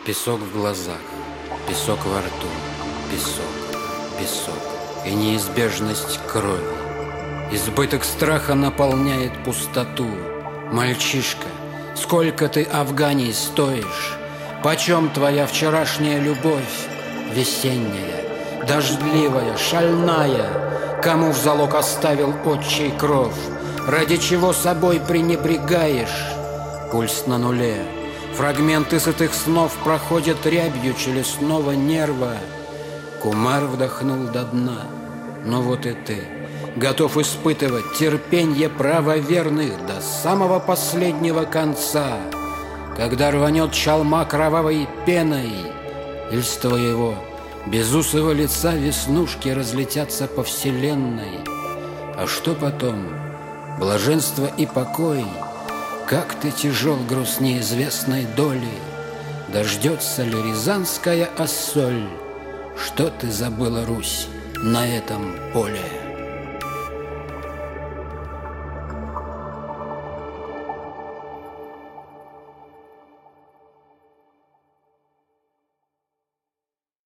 Песок в глазах, песок во рту, песок, песок и неизбежность крови. Избыток страха наполняет пустоту. Мальчишка, сколько ты Афгании стоишь? Почем твоя вчерашняя любовь? Весенняя, дождливая, шальная, кому в залог оставил отчий кров? Ради чего собой пренебрегаешь? Пульс на нуле. Фрагменты сытых снов проходят рябью челюстного нерва. Кумар вдохнул до дна. Но вот и ты, готов испытывать терпенье правоверных до самого последнего конца, когда рванет чалма кровавой пеной, или с твоего безусого лица веснушки разлетятся по вселенной. А что потом? Блаженство и покой. Как ты тяжел груз неизвестной доли. Дождется ли рязанская осоль? Что ты забыла, Русь, на этом поле?